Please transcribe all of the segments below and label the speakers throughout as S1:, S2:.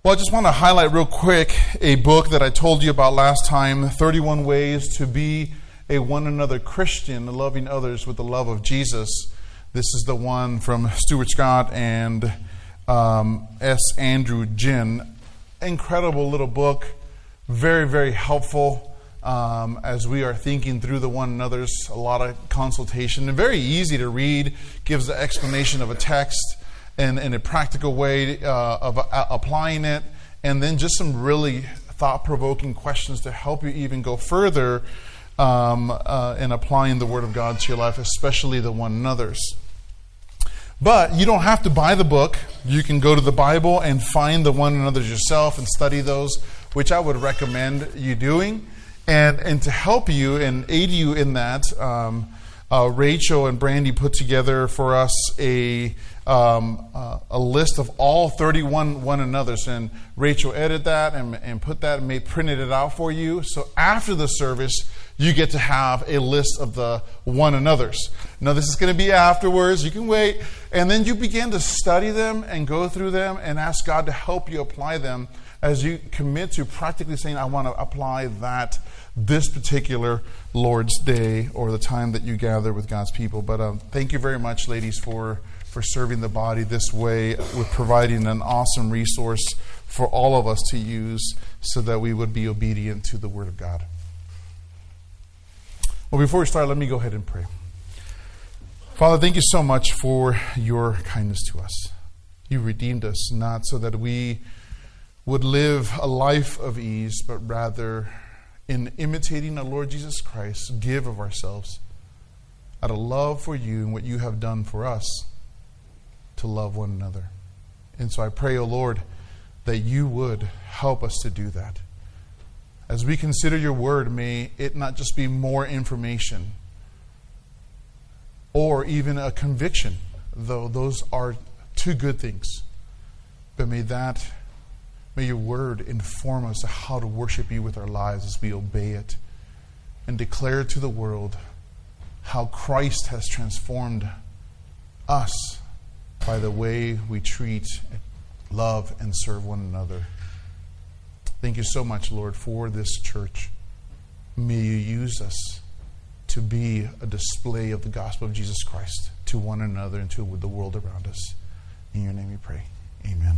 S1: Well, I just want to highlight real quick a book that I told you about last time, 31 Ways to Be a One Another Christian, Loving Others with the Love of Jesus. This is the one from Stuart Scott and S. Andrew Ginn. Incredible little book, very, very helpful as we are thinking through the one another's, a lot of consultation, and very easy to read, gives the explanation of a text and in a practical way of applying it, and then just some really thought-provoking questions to help you even go further in applying the Word of God to your life, especially the one another's. But you don't have to buy the book. You can go to the Bible and find the one another's yourself and study those, which I would recommend you doing. And to help you and aid you in that, Rachel and Brandy put together for us a list of all 31 one another's, and Rachel edited that and put that and printed it out for you. So after the service, you get to have a list of the one another's. Now this is going to be afterwards. You can wait, and then you begin to study them and go through them and ask God to help you apply them as you commit to practically saying, I want to apply this particular Lord's Day or the time that you gather with God's people. But thank you very much, ladies, for serving the body this way, with providing an awesome resource for all of us to use so that we would be obedient to the Word of God. Well, before we start, let me go ahead and pray. Father, thank you so much for your kindness to us. You redeemed us, not so that we would live a life of ease, but rather in imitating the Lord Jesus Christ, give of ourselves out of love for you and what you have done for us to love one another. And so I pray, O Lord, that you would help us to do that. As we consider your word, may it not just be more information or even a conviction, though those are two good things. But may your word inform us of how to worship you with our lives as we obey it and declare to the world how Christ has transformed us by the way we treat, love, and serve one another. Thank you so much, Lord, for this church. May you use us to be a display of the gospel of Jesus Christ to one another and to the world around us. In your name we pray. Amen.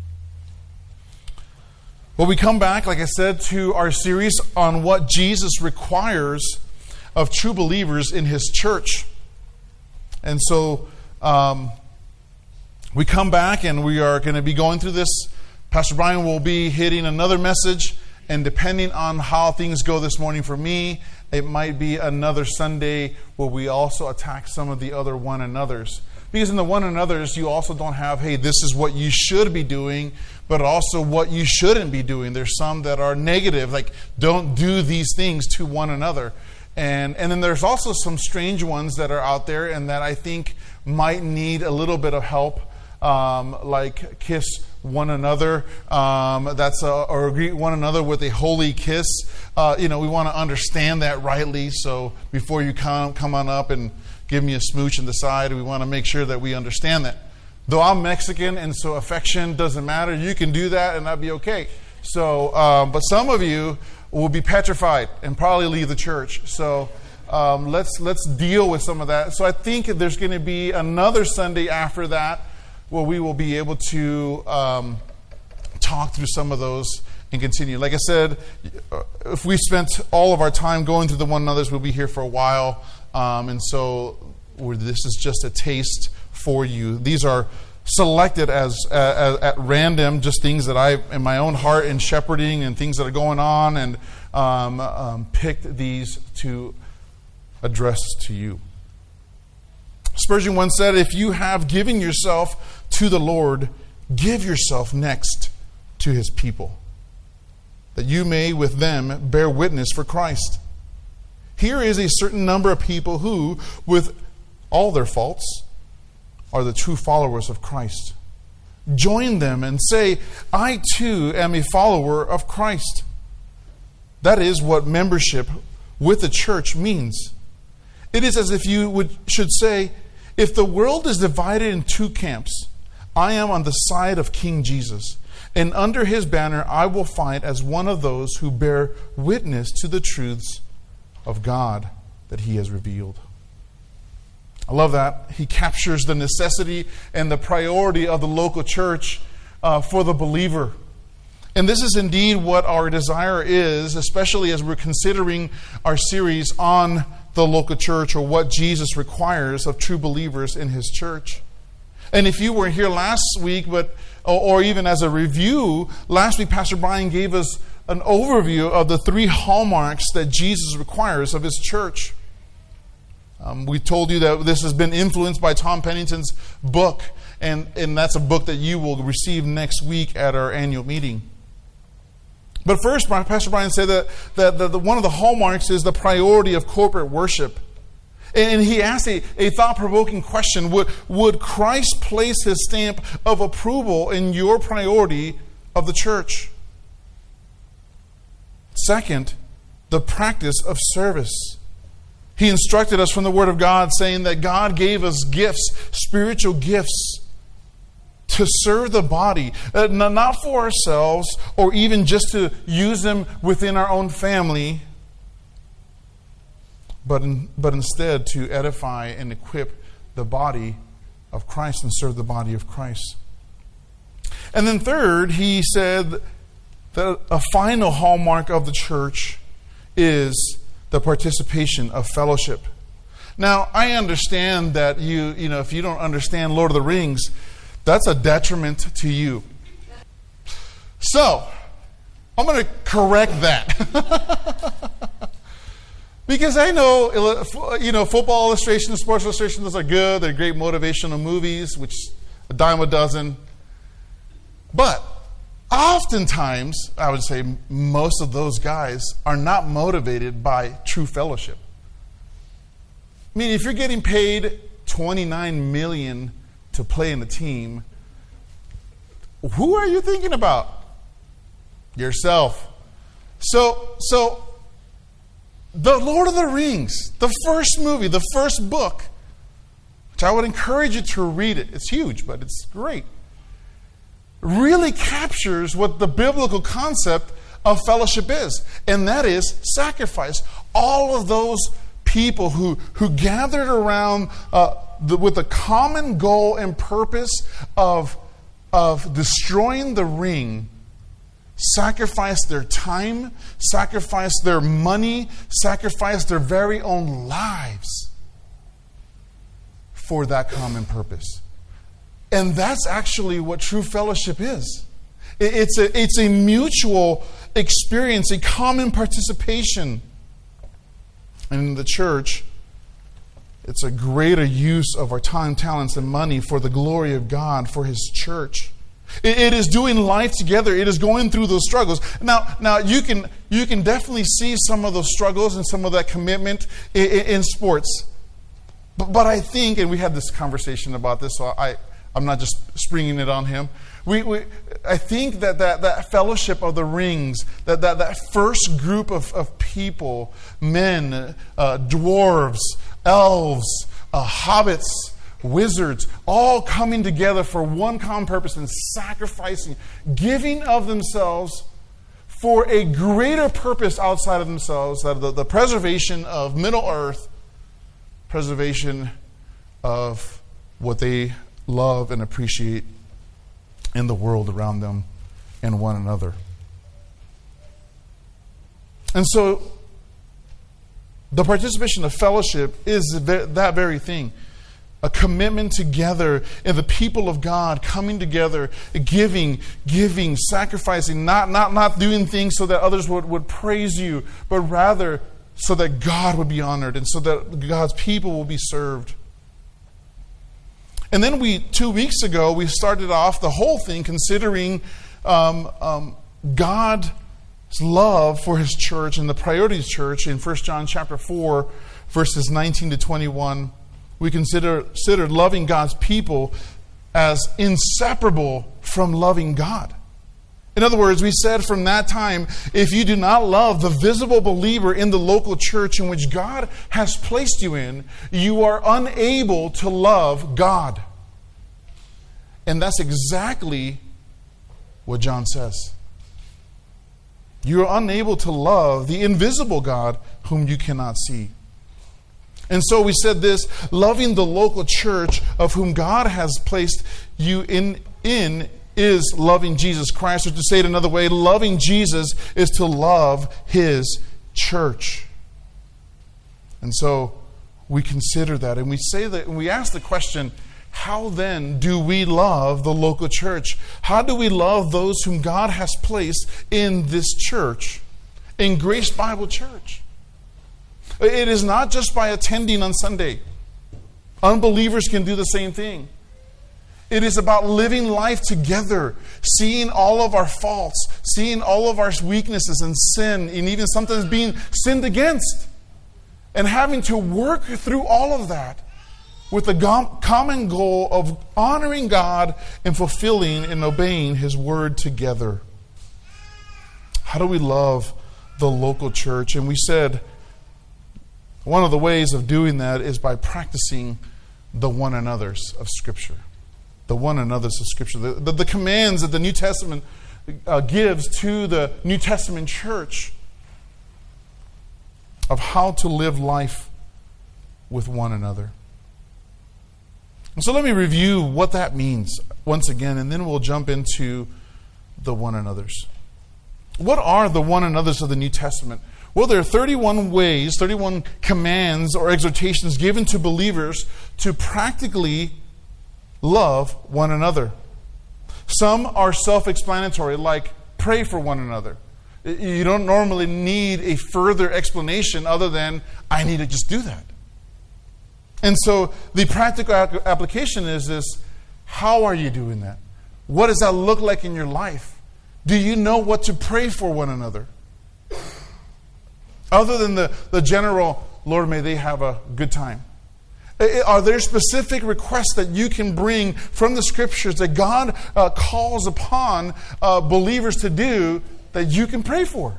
S1: Well, we come back, like I said, to our series on what Jesus requires of true believers in his church. And so we come back and we are going to be going through this. Pastor Brian will be hitting another message, and depending on how things go this morning for me, it might be another Sunday where we also attack some of the other one another's. Because in the one another's, you also don't have, hey, this is what you should be doing, but also what you shouldn't be doing. There's some that are negative, like don't do these things to one another. And then there's also some strange ones that are out there and that I think might need a little bit of help, like kiss one another, or greet one another with a holy kiss. We want to understand that rightly. So before you come on up and give me a smooch in the side, we want to make sure that we understand that. Though I'm Mexican, and so affection doesn't matter, you can do that and that'd be okay. So, but some of you will be petrified and probably leave the church. So let's deal with some of that. So I think there's going to be another Sunday after that where we will be able to talk through some of those and continue. Like I said, if we spent all of our time going through the one another's, we'll be here for a while. And so this is just a taste for you. These are selected as at random, just things that I, in my own heart and shepherding and things that are going on, and picked these to address to you. Spurgeon once said, if you have given yourself to the Lord, give yourself next to his people, that you may with them bear witness for Christ. Here is a certain number of people who, with all their faults, are the true followers of Christ. Join them and say, I too am a follower of Christ. That is what membership with the church means. It is as if you should say, if the world is divided in two camps, I am on the side of King Jesus. And under his banner I will fight as one of those who bear witness to the truths of God that he has revealed. I love that. He captures the necessity and the priority of the local church for the believer. And this is indeed what our desire is, especially as we're considering our series on the local church, or what Jesus requires of true believers in his church. And if you were here last week, or even as a review, last week Pastor Brian gave us an overview of the 3 hallmarks that Jesus requires of his church. We told you that this has been influenced by Tom Pennington's book, and that's a book that you will receive next week at our annual meeting. But first, Pastor Brian said that one of the hallmarks is the priority of corporate worship. And he asked a thought-provoking question. Would Christ place his stamp of approval in your priority of the church? Second, the practice of service. He instructed us from the Word of God, saying that God gave us gifts, spiritual gifts, to serve the body, not for ourselves or even just to use them within our own family, but instead to edify and equip the body of Christ and serve the body of Christ. And then third, he said that a final hallmark of the church is the participation of fellowship. Now, I understand that you know, if you don't understand Lord of the Rings, that's a detriment to you. So, I'm going to correct that. Because I know, football illustrations, sports illustrations, those are good. They're great motivational movies, which a dime a dozen. But oftentimes, I would say most of those guys are not motivated by true fellowship. I mean, if you're getting paid $29 million to play in a team, who are you thinking about? Yourself. So the Lord of the Rings, the first movie, the first book, which I would encourage you to read it. It's huge, but it's great. Really captures what the biblical concept of fellowship is, and that is sacrifice. All of those people who gathered around with a common goal and purpose of destroying the ring, sacrificed their time, sacrificed their money, sacrificed their very own lives for that common purpose. And that's actually what true fellowship is. It's a mutual experience, a common participation. And in the church, it's a greater use of our time, talents, and money for the glory of God, for his church. It is doing life together. It is going through those struggles. Now you can definitely see some of those struggles and some of that commitment in sports. But I think, and we had this conversation about this, so I'm not just springing it on him. I think that fellowship of the rings, that first group of people, men, dwarves, elves, hobbits, wizards, all coming together for one common purpose and sacrificing, giving of themselves for a greater purpose outside of themselves, that the preservation of Middle Earth, preservation of what they love and appreciate in the world around them and one another. And so the participation of fellowship is that very thing. A commitment together in the people of God, coming together, giving, sacrificing, not doing things so that others would praise you, but rather so that God would be honored and so that God's people will be served. And then 2 weeks ago, we started off the whole thing considering God's love for his church and the priority of the church in 1 John chapter 4, verses 19 to 21. We considered loving God's people as inseparable from loving God. In other words, we said from that time, if you do not love the visible believer in the local church in which God has placed you in, you are unable to love God. And that's exactly what John says. You are unable to love the invisible God whom you cannot see. And so we said this, loving the local church of whom God has placed you in is loving Jesus Christ. Or to say it another way, loving Jesus is to love His church. And so we consider that, and we say that, and we ask the question, how then do we love the local church? How do we love those whom God has placed in this church, in Grace Bible Church? It is not just by attending on Sunday. Unbelievers can do the same thing. It is about living life together, seeing all of our faults, seeing all of our weaknesses and sin, and even sometimes being sinned against, and having to work through all of that with the common goal of honoring God and fulfilling and obeying His word together. How do we love the local church? And we said one of the ways of doing that is by practicing the one another's of Scripture. The one another's of Scripture. The commands that the New Testament gives to the New Testament church of how to live life with one another. And so let me review what that means once again, and then we'll jump into the one another's. What are the one another's of the New Testament? Well, there are 31 ways, 31 commands or exhortations given to believers to practically love one another. Some are self-explanatory, like pray for one another. You don't normally need a further explanation other than, I need to just do that. And so the practical application is this, how are you doing that? What does that look like in your life? Do you know what to pray for one another? Other than the general, Lord, may they have a good time. Are there specific requests that you can bring from the Scriptures that God calls upon believers to do that you can pray for?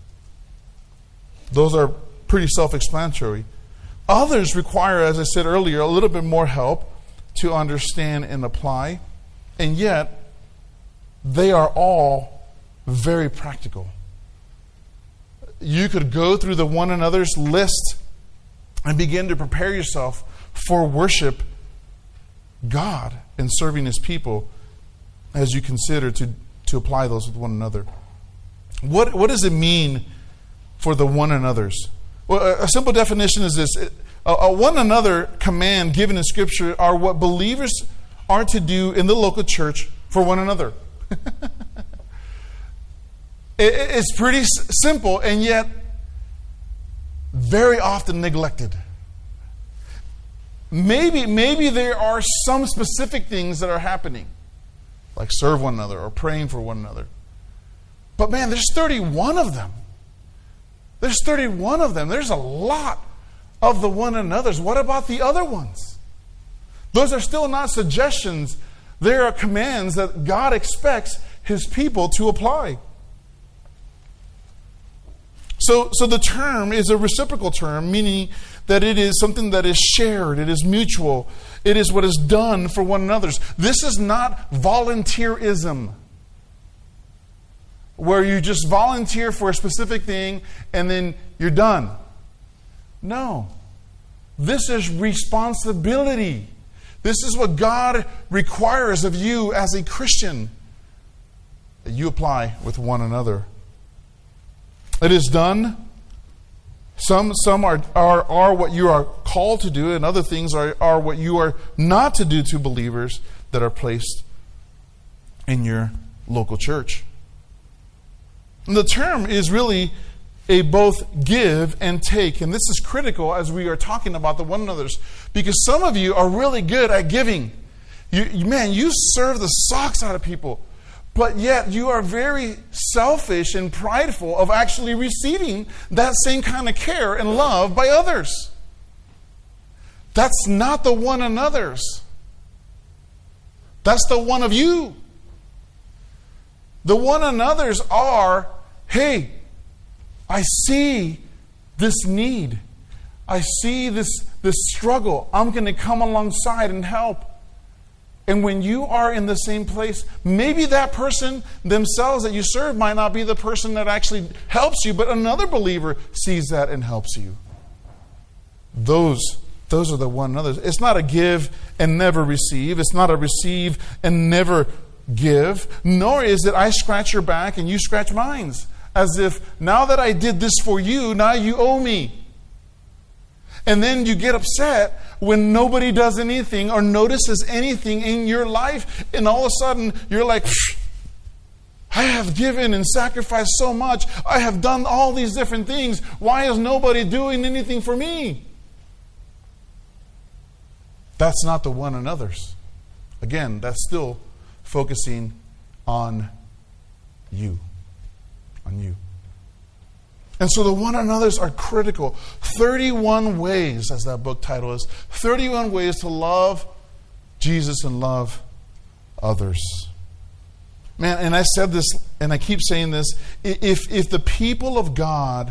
S1: Those are pretty self-explanatory. Others require, as I said earlier, a little bit more help to understand and apply. And yet, they are all very practical. You could go through the one another's list and begin to prepare yourself for worship God and serving His people as you consider to apply those with one another. What does it mean for the one another's? Well, a simple definition is this. A one another command given in Scripture are what believers are to do in the local church for one another. It's pretty simple and yet very often neglected. Maybe there are some specific things that are happening, like serve one another or praying for one another. But man, there's 31 of them. There's 31 of them. There's a lot of the one another's. What about the other ones? Those are still not suggestions. They are commands that God expects His people to apply. So the term is a reciprocal term, meaning that it is something that is shared, it is mutual, it is what is done for one another. This is not volunteerism, where you just volunteer for a specific thing and then you're done. No. This is responsibility. This is what God requires of you as a Christian, that you apply with one another. It is done. Some are what you are called to do, and other things are what you are not to do to believers that are placed in your local church. And the term is really a both give and take. And this is critical as we are talking about the one another's. Because some of you are really good at giving. You serve the socks out of people. But yet you are very selfish and prideful of actually receiving that same kind of care and love by others. That's not the one another's. That's the one of you. The one another's are, hey, I see this need. I see this struggle. I'm going to come alongside and help. And when you are in the same place, maybe that person themselves that you serve might not be the person that actually helps you, but another believer sees that and helps you. Those are the one another. It's not a give and never receive. It's not a receive and never give. Nor is it I scratch your back and you scratch mine. As if now that I did this for you, now you owe me. And then you get upset when nobody does anything or notices anything in your life. And all of a sudden, you're like, I have given and sacrificed so much. I have done all these different things. Why is nobody doing anything for me? That's not the one another's. Again, that's still focusing on you. On you. And so the one another's are critical. 31 ways, as that book title is, 31 ways to love Jesus and love others. Man, and I said this, and I keep saying this, if the people of God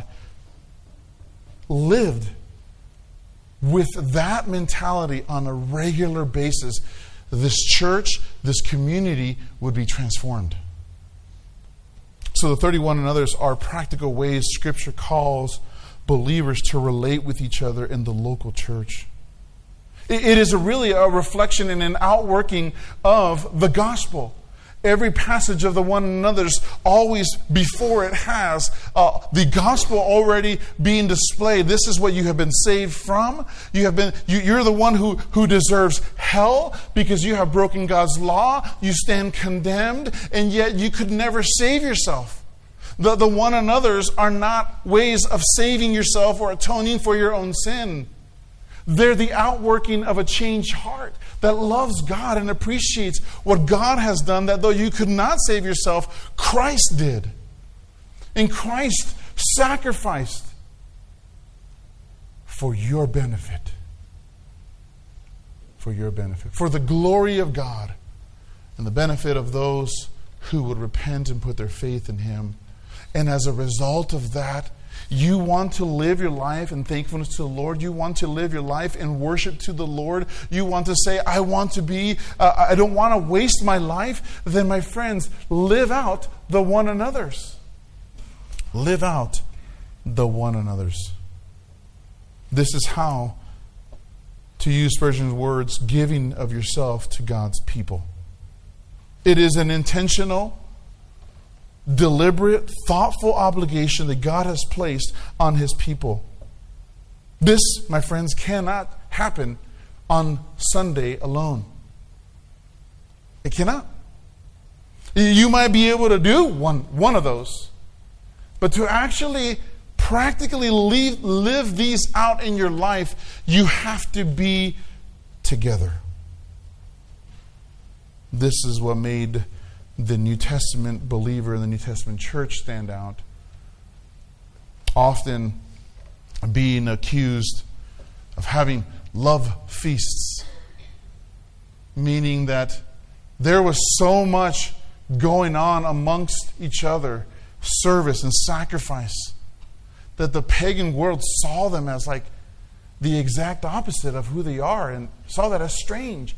S1: lived with that mentality on a regular basis, this church, this community would be transformed. So the 31 and others are practical ways Scripture calls believers to relate with each other in the local church. It is really a reflection and an outworking of the gospel. Every passage of the one another's always before it has the gospel already being displayed. This is what you have been saved from. You're the one who deserves hell because you have broken God's law. You stand condemned, and yet you could never save yourself. The one another's are not ways of saving yourself or atoning for your own sin. They're the outworking of a changed heart that loves God and appreciates what God has done, that though you could not save yourself, Christ did. And Christ sacrificed for your benefit. For your benefit. For the glory of God and the benefit of those who would repent and put their faith in Him. And as a result of that, you want to live your life in thankfulness to the Lord. You want to live your life in worship to the Lord. You want to say, I don't want to waste my life. Then, my friends, live out the one another's. Live out the one another's. This is how, to use Spurgeon's words, giving of yourself to God's people. It is an intentional, deliberate, thoughtful obligation that God has placed on His people. This, my friends, cannot happen on Sunday alone. It cannot. You might be able to do one of those, but to actually practically live these out in your life, you have to be together. This is what made the New Testament believer and the New Testament church stand out. Often being accused of having love feasts, meaning that there was so much going on amongst each other, service and sacrifice, that the pagan world saw them as like the exact opposite of who they are and saw that as strange.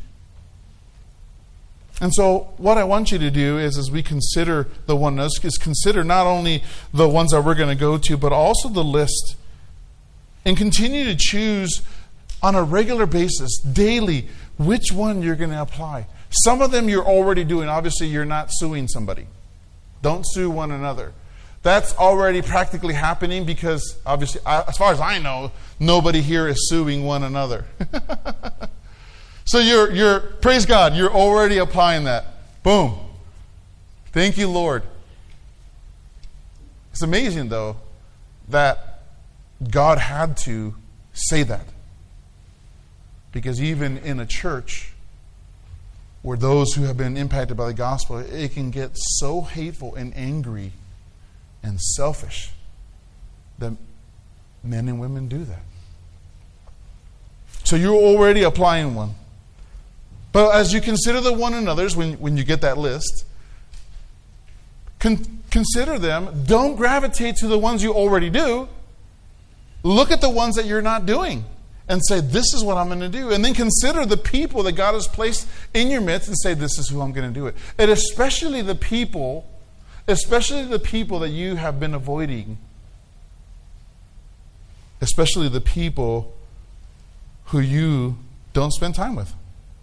S1: And so what I want you to do is, as we consider the oneness, is consider not only the ones that we're going to go to, but also the list. And continue to choose on a regular basis, daily, which one you're going to apply. Some of them you're already doing. Obviously, you're not suing somebody. Don't sue one another. That's already practically happening because, obviously, as far as I know, nobody here is suing one another. So you're praise God, you're already applying that. Boom. Thank you, Lord. It's amazing, though, that God had to say that. Because even in a church where those who have been impacted by the gospel, it can get so hateful and angry and selfish that men and women do that. So you're already applying one. But as you consider the one another's, when you get that list, consider them. Don't gravitate to the ones you already do. Look at the ones that you're not doing and say, this is what I'm going to do. And then consider the people that God has placed in your midst and say, this is who I'm going to do it. And especially the people that you have been avoiding. Especially the people who you don't spend time with.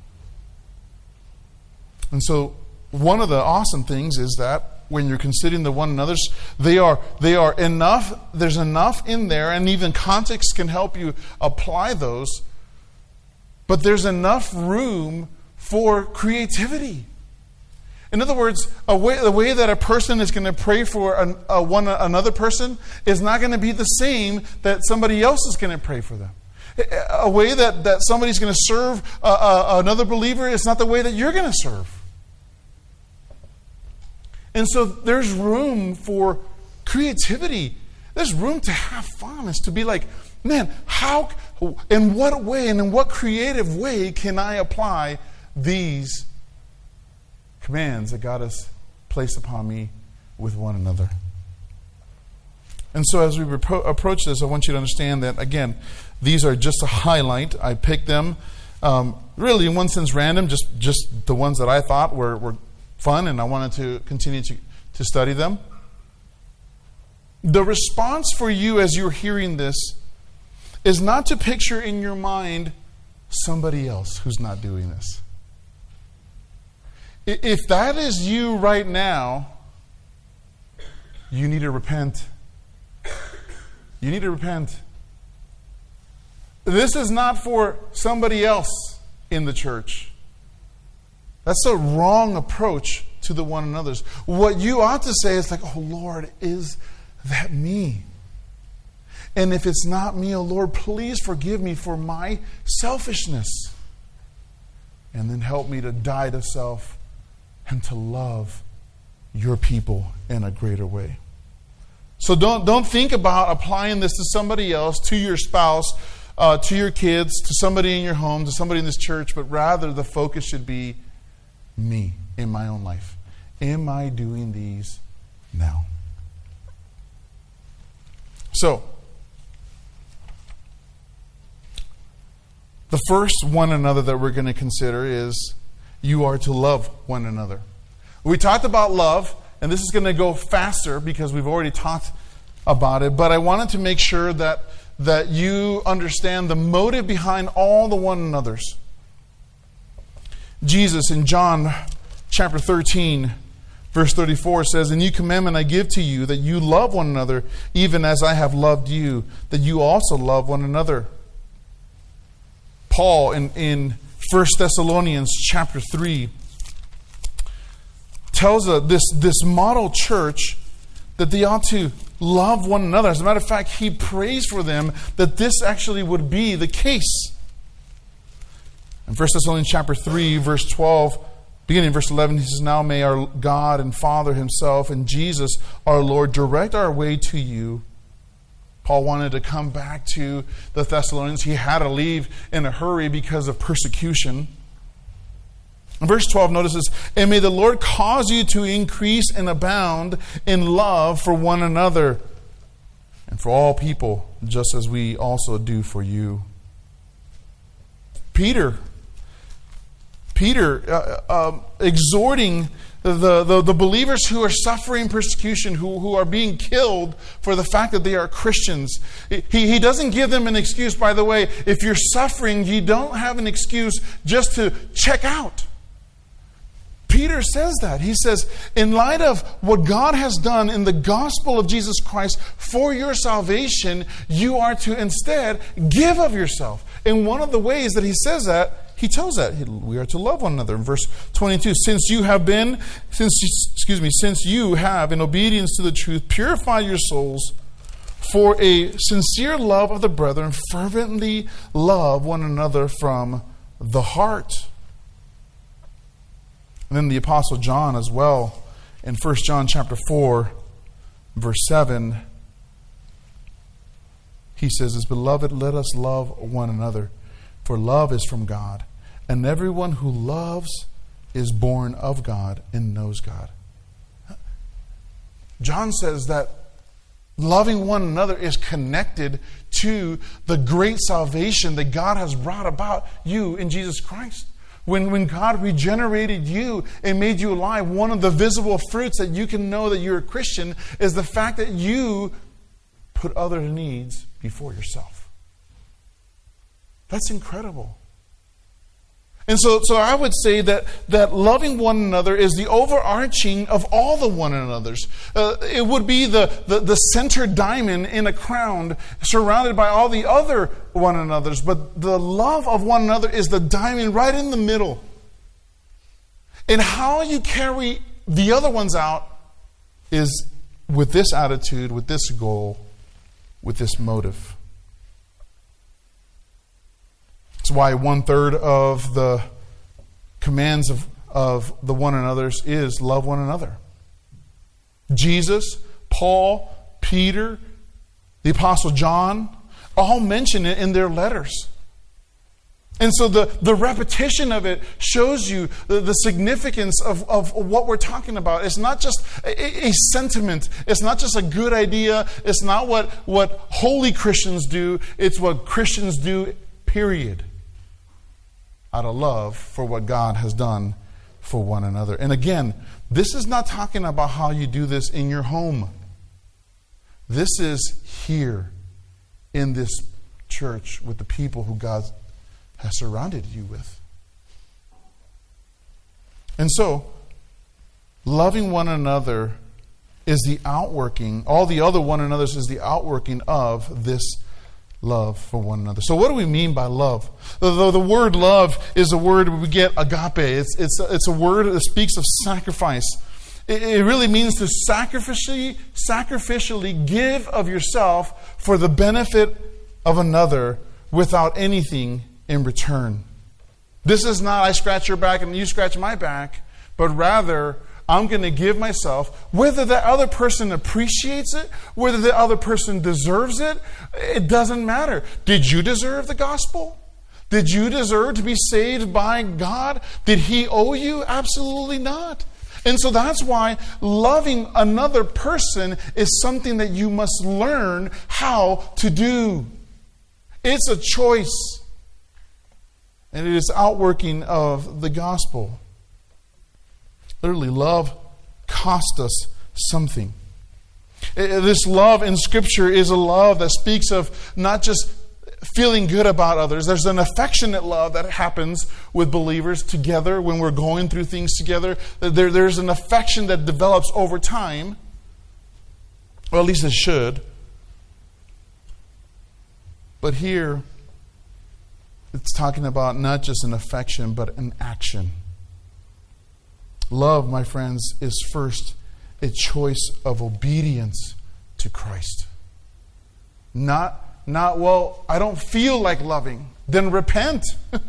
S1: And so one of the awesome things is that when you're considering the one another's, they are enough, there's enough in there, and even context can help you apply those, but there's enough room for creativity. In other words, the way that a person is going to pray for another person is not going to be the same that somebody else is going to pray for them. A way that somebody's going to serve another believer is not the way that you're going to serve. And so there's room for creativity. There's room to have fun. It's to be like, man, in what way and in what creative way can I apply these commands that God has placed upon me with one another? And so as we approach this, I want you to understand that, again, these are just a highlight. I picked them really in one sense random, just the ones that I thought were fun, and I wanted to continue to study them. The response for you as you're hearing this is not to picture in your mind somebody else who's not doing this. If that is you right now, you need to repent. You need to repent. This is not for somebody else in the church. That's a wrong approach to the one another's. What you ought to say is like, oh Lord, is that me? And if it's not me, oh Lord, please forgive me for my selfishness. And then help me to die to self and to love your people in a greater way. So don't think about applying this to somebody else, to your spouse, to your kids, to somebody in your home, to somebody in this church, but rather the focus should be me in my own life. Am I doing these now? So, the first one another that we're going to consider is you are to love one another. We talked about love, and this is going to go faster because we've already talked about it, but I wanted to make sure that you understand the motive behind all the one another's. Jesus in John chapter 13, verse 34 says, "A new commandment I give to you, that you love one another, even as I have loved you, that you also love one another." Paul in 1 Thessalonians chapter 3 tells this model church that they ought to love one another. As a matter of fact, he prays for them that this actually would be the case. In 1 Thessalonians chapter 3, verse 12, beginning in verse 11, he says, "Now may our God and Father himself and Jesus our Lord direct our way to you." Paul wanted to come back to the Thessalonians. He had to leave in a hurry because of persecution. In verse 12, notice this, "And may the Lord cause you to increase and abound in love for one another and for all people, just as we also do for you." Peter exhorting the believers who are suffering persecution, who are being killed for the fact that they are Christians. He doesn't give them an excuse, by the way. If you're suffering, you don't have an excuse just to check out. Peter says that. He says, in light of what God has done in the gospel of Jesus Christ for your salvation, you are to instead give of yourself. And one of the ways that he says that, he tells that we are to love one another. In verse 22, since you have, in obedience to the truth, purify your souls for a sincere love of the brethren, fervently love one another from the heart. And then the Apostle John as well, in 1 John chapter 4, verse 7, he says, "Beloved, let us love one another, for love is from God. And everyone who loves is born of God and knows God." John says that Loving one another is connected to the great salvation that God has brought about you in Jesus Christ. When God regenerated you and made you alive, one of the visible fruits that you can know that you're a Christian is the fact that you put other needs before yourself. That's incredible. And so I would say that loving one another is the overarching of all the one another's. It would be the center diamond in a crown surrounded by all the other one another's. But the love of one another is the diamond right in the middle. And how you carry the other ones out is with this attitude, with this goal, with this motive. That's why 1/3 of the commands of the one another's is love one another. Jesus, Paul, Peter, the Apostle John, all mention it in their letters. And so the repetition of it shows you the significance of what we're talking about. It's not just a sentiment. It's not just a good idea. It's not what holy Christians do. It's what Christians do, period. Out of love for what God has done for one another. And again, this is not talking about how you do this in your home. This is here in this church with the people who God has surrounded you with. And so, loving one another is the outworking, all the other one another's is the outworking of this love for one another. So what do we mean by love? The word love is a word we get agape. It's a word that speaks of sacrifice. It really means to sacrificially give of yourself for the benefit of another without anything in return. This is not I scratch your back and you scratch my back, but rather I'm going to give myself, whether the other person appreciates it, whether the other person deserves it, it doesn't matter. Did you deserve the gospel? Did you deserve to be saved by God? Did He owe you? Absolutely not. And so that's why loving another person is something that you must learn how to do. It's a choice. And it is outworking of the gospel. Literally, love cost us something. This love in Scripture is a love that speaks of not just feeling good about others. There's an affectionate love that happens with believers together when we're going through things together. There's an affection that develops over time, or at least it should. But here, it's talking about not just an affection, but an action. Love, my friends, is first a choice of obedience to Christ. Not, well, I don't feel like loving. Then repent.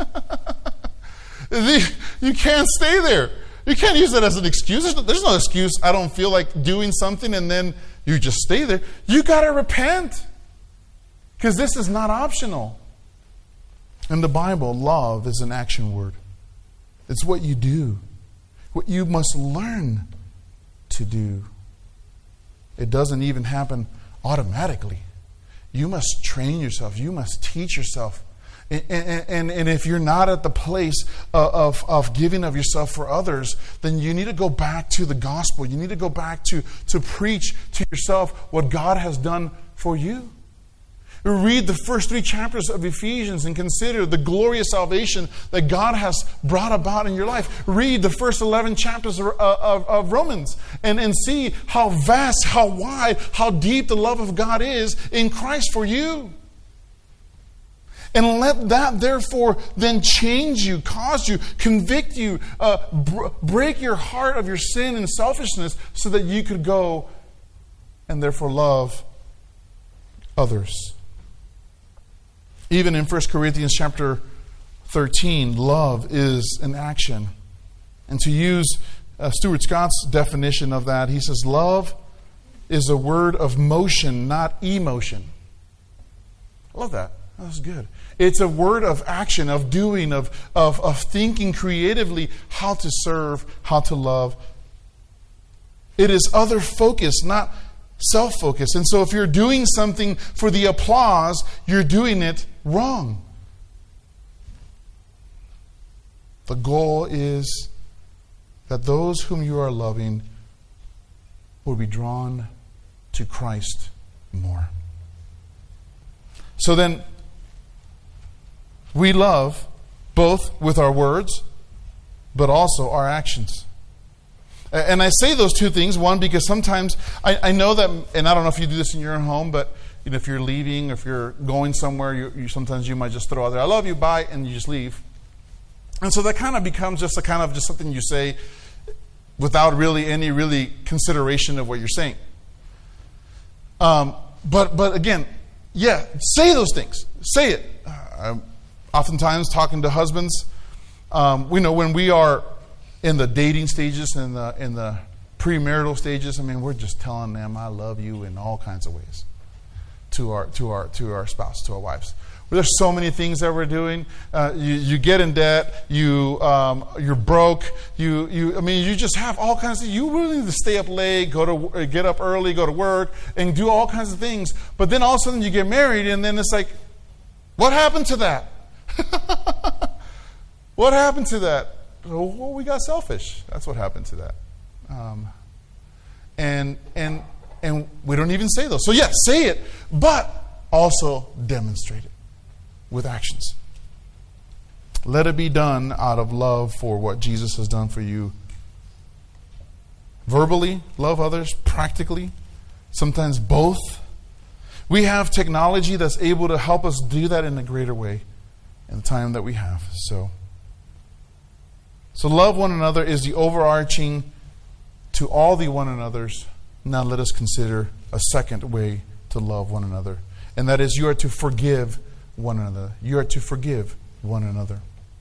S1: You can't stay there. You can't use that as an excuse. There's no excuse, I don't feel like doing something, and then you just stay there. You got to repent. Because this is not optional. In the Bible, love is an action word. It's what you do. What you must learn to do. It doesn't even happen automatically. You must train yourself. You must teach yourself. And if you're not at the place of giving of yourself for others, then you need to go back to the gospel. You need to go back to preach to yourself what God has done for you. Read the first 3 chapters of Ephesians and consider the glorious salvation that God has brought about in your life. Read the first 11 chapters of Romans and see how vast, how wide, how deep the love of God is in Christ for you. And let that therefore then change you, cause you, convict you, break your heart of your sin and selfishness so that you could go and therefore love others. Even in 1 Corinthians chapter 13, love is an action. And to use Stuart Scott's definition of that, he says, love is a word of motion, not emotion. I love that. That's good. It's a word of action, of doing, of thinking creatively how to serve, how to love. It is other focused, not self-focused. And so if you're doing something for the applause, you're doing it wrong. The goal is that those whom you are loving will be drawn to Christ more. So then, we love both with our words, but also our actions. And I say those two things, one, because sometimes I know that, and I don't know if you do this in your own home, but if you're leaving, if you're going somewhere, you sometimes you might just throw out there, I love you, bye, and you just leave. And so that kind of becomes just something you say without really any consideration of what you're saying. But again, yeah, say those things. Say it. Oftentimes, talking to husbands, we know when we are in the dating stages, in the premarital stages, we're just telling them, "I love you" in all kinds of ways to our spouse, to our wives. There's so many things that we're doing. You get in debt. You're broke. You just have all kinds of. You really need to stay up late, get up early, go to work, and do all kinds of things. But then all of a sudden you get married, and then it's like, what happened to that? What happened to that? Well, we got selfish. That's what happened to that. And we don't even say those. So yes, say it, but also demonstrate it with actions. Let it be done out of love for what Jesus has done for you. Verbally, love others. Practically, sometimes both. We have technology that's able to help us do that in a greater way in the time that we have. So love one another is the overarching to all the one another's. Now let us consider a second way to love one another. And that is, you are to forgive one another. You are to forgive one another.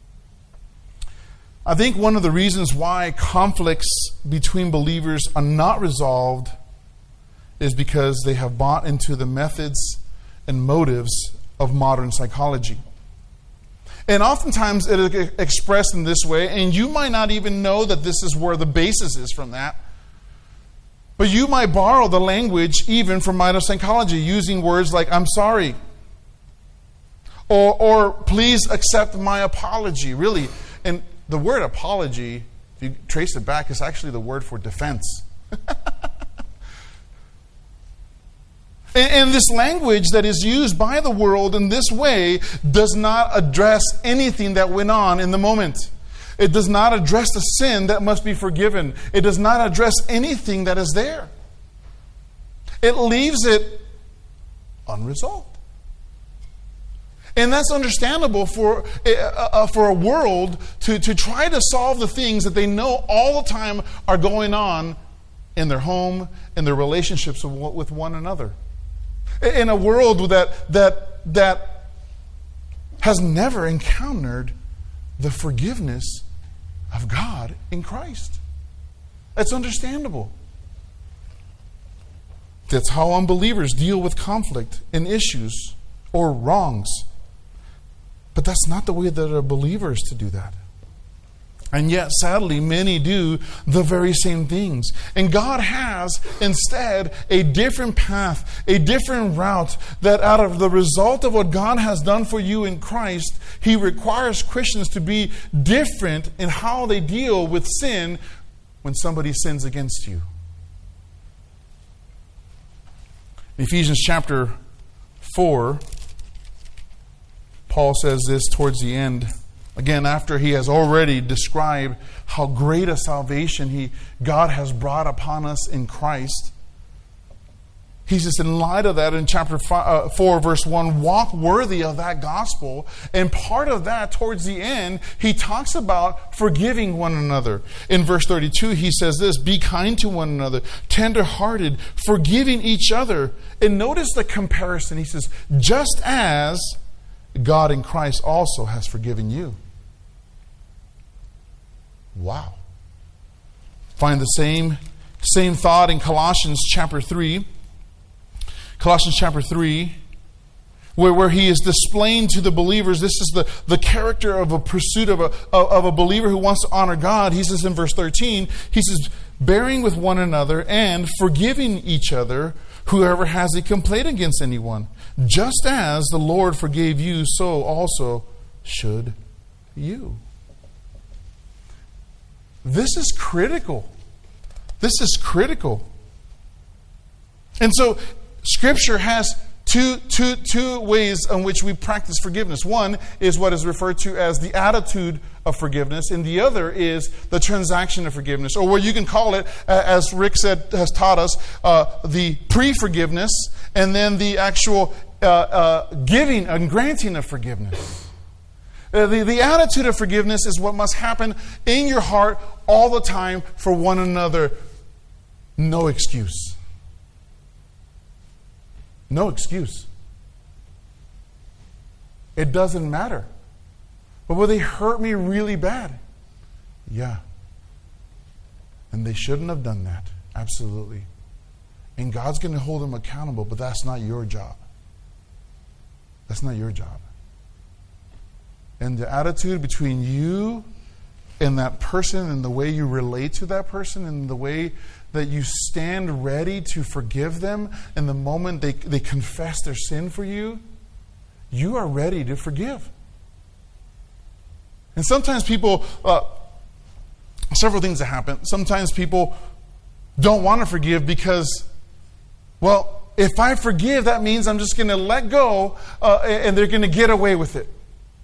S1: I think one of the reasons why conflicts between believers are not resolved is because they have bought into the methods and motives of modern psychology. And oftentimes it is expressed in this way, and you might not even know that this is where the basis is from that. But you might borrow the language even from modern psychology, using words like, I'm sorry. Or please accept my apology. Really, and the word apology, if you trace it back, is actually the word for defense. And this language that is used by the world in this way does not address anything that went on in the moment. It does not address the sin that must be forgiven. It does not address anything that is there. It leaves it unresolved. And that's understandable for a world to try to solve the things that they know all the time are going on in their home, in their relationships with one another. In a world that has never encountered the forgiveness of God in Christ. That's understandable. That's how unbelievers deal with conflict and issues or wrongs. But that's not the way that a believer is to do that. And yet, sadly, many do the very same things. And God has, instead, a different path, a different route, that out of the result of what God has done for you in Christ, He requires Christians to be different in how they deal with sin when somebody sins against you. In Ephesians chapter 4, Paul says this towards the end. Again, after he has already described how great a salvation God has brought upon us in Christ. He says, in light of that, in chapter 4, verse 1, walk worthy of that gospel. And part of that, towards the end, he talks about forgiving one another. In verse 32, he says this, be kind to one another, tender-hearted, forgiving each other. And notice the comparison. He says, just as God in Christ also has forgiven you. Wow. Find the same thought in Colossians chapter 3. Colossians chapter 3, where he is displaying to the believers, this is the character of a pursuit of a believer who wants to honor God. He says in verse 13, he says, bearing with one another, and forgiving each other, whoever has a complaint against anyone. Just as the Lord forgave you, so also should you. This is critical. This is critical. And so, Scripture has two ways in which we practice forgiveness. One is what is referred to as the attitude of forgiveness, and the other is the transaction of forgiveness, or what you can call it, as Rick has taught us, the pre-forgiveness, and then the actual giving and granting of forgiveness. The attitude of forgiveness is what must happen in your heart all the time for one another. No excuse. No excuse. It doesn't matter. But will they hurt me really bad? Yeah. And they shouldn't have done that. Absolutely. And God's going to hold them accountable, but that's not your job. That's not your job. And the attitude between you and that person, and the way you relate to that person, and the way that you stand ready to forgive them, and the moment they confess their sin for you, you are ready to forgive. And sometimes people, several things that happen. Sometimes people don't want to forgive because, well, if I forgive, that means I'm just going to let go, and they're going to get away with it.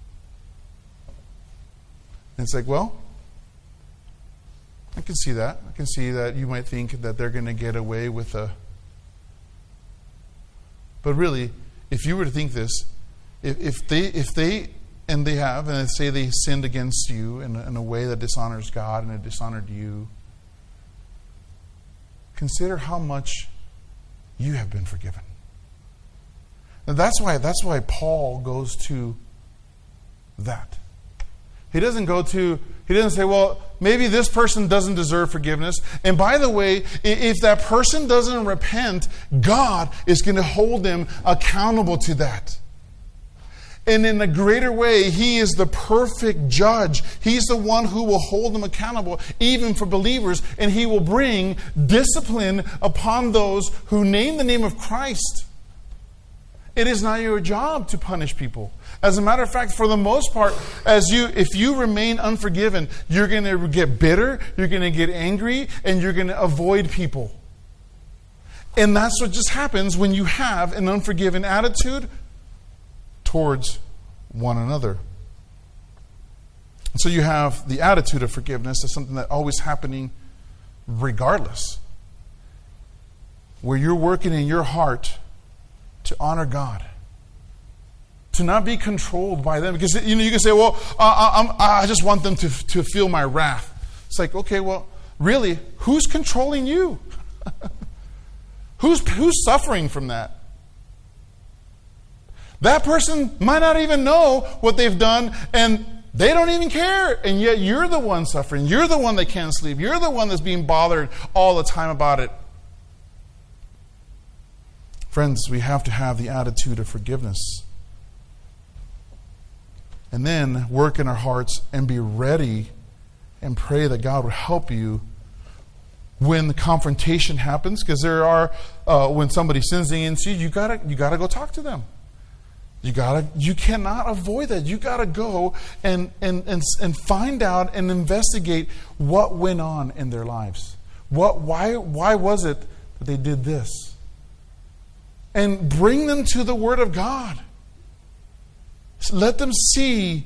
S1: And it's like, well, I can see that. I can see that you might think that they're going to get away with a... But really, if you were to think this, if they and they have, and say they sinned against you in a way that dishonors God and it dishonored you, consider how much you have been forgiven. And that's why Paul goes to that. He doesn't say, well, maybe this person doesn't deserve forgiveness. And by the way, if that person doesn't repent, God is going to hold them accountable to that. And in a greater way, He is the perfect judge. He's the one who will hold them accountable, even for believers. And He will bring discipline upon those who name the name of Christ. It is not your job to punish people. As a matter of fact, for the most part, if you remain unforgiven, you're going to get bitter, you're going to get angry, and you're going to avoid people. And that's what just happens when you have an unforgiving attitude towards one another. And so you have the attitude of forgiveness as something that's always happening regardless. Where you're working in your heart to honor God. To not be controlled by them. Because you can say, well, I just want them to feel my wrath. It's like, okay, well, really, who's controlling you? Who's suffering from that? That person might not even know what they've done, and they don't even care. And yet you're the one suffering. You're the one that can't sleep. You're the one that's being bothered all the time about it. Friends, we have to have the attitude of forgiveness. And then work in our hearts and be ready and pray that God would help you when the confrontation happens. Because there are, when somebody sins against you, you gotta go talk to them. You cannot avoid that. You gotta go and find out and investigate what went on in their lives. Why was it that they did this? And bring them to the Word of God. Let them see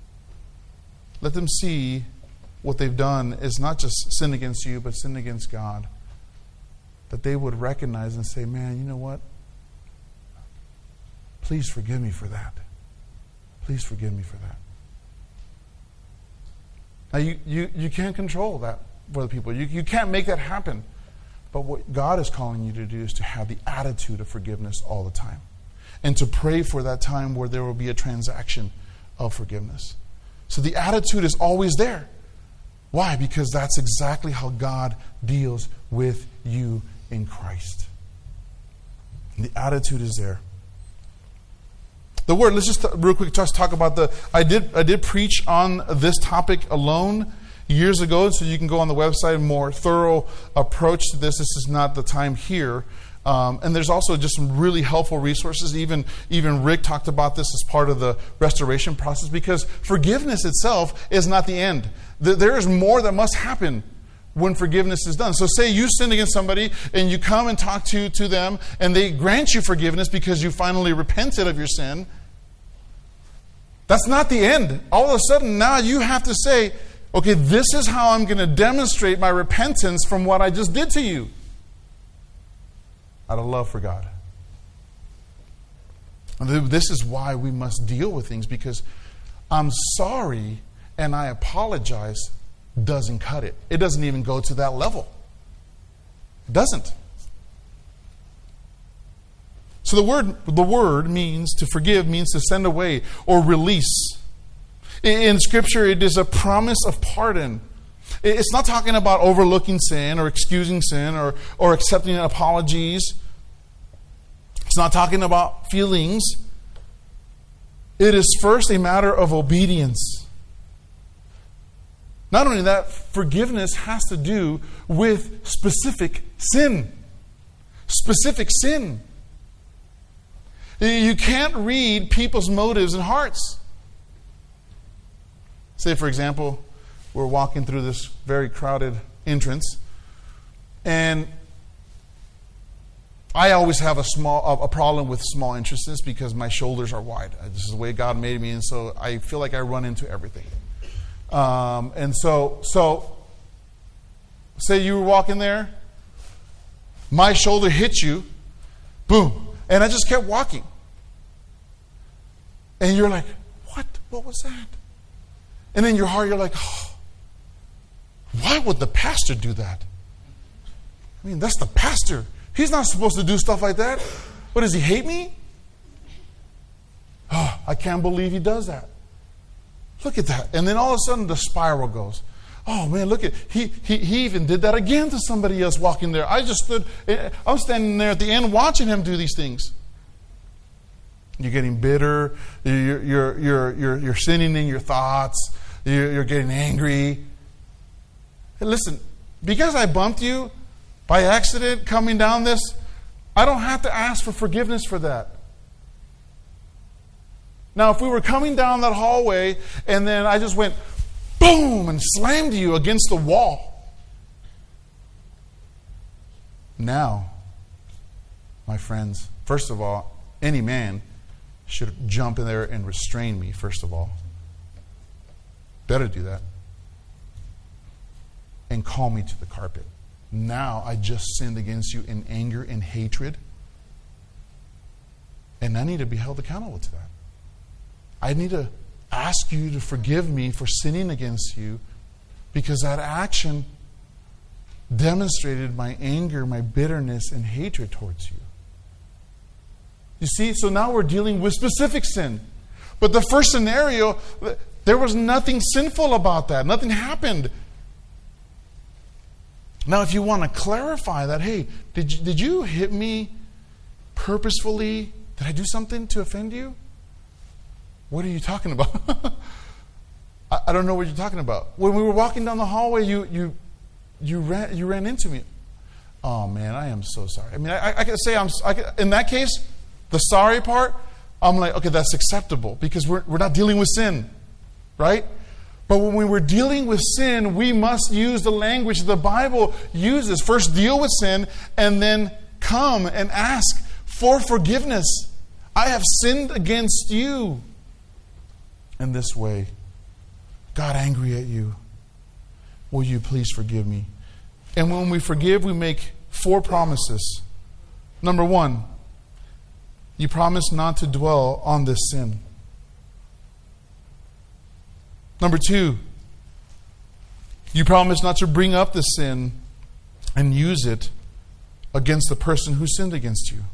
S1: what they've done is not just sin against you, but sin against God. That they would recognize and say, man, you know what? Please forgive me for that. Please forgive me for that. Now, you can't control that for the people. You can't make that happen. But what God is calling you to do is to have the attitude of forgiveness all the time. And to pray for that time where there will be a transaction of forgiveness. So the attitude is always there. Why? Because that's exactly how God deals with you in Christ. And the attitude is there. The word, let's just real quick just talk about I did preach on this topic alone years ago, so you can go on the website, a more thorough approach to this. This is not the time here. And there's also just some really helpful resources. Even Rick talked about this as part of the restoration process, because forgiveness itself is not the end. There is more that must happen when forgiveness is done. So say you sin against somebody and you come and talk to them and they grant you forgiveness because you finally repented of your sin. That's not the end. All of a sudden now you have to say, okay, this is how I'm going to demonstrate my repentance from what I just did to you. Out of love for God. And this is why we must deal with things, because I'm sorry and I apologize doesn't cut it. It doesn't even go to that level. It doesn't. So the word means to forgive, means to send away or release. In Scripture, it is a promise of pardon. It's not talking about overlooking sin or excusing sin or accepting apologies. It's not talking about feelings. It is first a matter of obedience. Not only that, forgiveness has to do with specific sin. Specific sin. You can't read people's motives and hearts. Say, for example, we're walking through this very crowded entrance, and I always have a problem with small entrances because my shoulders are wide. This is the way God made me, and so I feel like I run into everything. And so say you were walking there, my shoulder hit you, boom, and I just kept walking. And you're like, what? What was that? And in your heart, you're like, oh, why would the pastor do that? I mean, that's the pastor. He's not supposed to do stuff like that. What, does he hate me? Oh, I can't believe he does that. Look at that. And then all of a sudden the spiral goes. Oh man, look at, he even did that again to somebody else walking there. I'm standing there at the end watching him do these things. You're getting bitter. You're sinning in your thoughts. You're getting angry. Hey, listen, because I bumped you by accident coming down this, I don't have to ask for forgiveness for that. Now, if we were coming down that hallway and then I just went boom and slammed you against the wall. Now, my friends, first of all, any man should jump in there and restrain me, first of all. Better do that. And call me to the carpet. Now I just sinned against you in anger and hatred. And I need to be held accountable to that. I need to ask you to forgive me for sinning against you, because that action demonstrated my anger, my bitterness, and hatred towards you. You see, so now we're dealing with specific sin. But the first scenario, there was nothing sinful about that. Nothing happened. Now, if you want to clarify that, hey, did you hit me purposefully? Did I do something to offend you? What are you talking about? I don't know what you're talking about. When we were walking down the hallway, you ran into me. Oh man, I am so sorry. I mean, I can say in that case, the sorry part, I'm like, okay, that's acceptable because we're not dealing with sin, right? But when we were dealing with sin, we must use the language the Bible uses. First, deal with sin, and then come and ask for forgiveness. I have sinned against you. In this way, God, angry at you, will you please forgive me? And when we forgive, we make 4 promises. Number 1, you promise not to dwell on this sin. Number 2, you promise not to bring up the sin and use it against the person who sinned against you.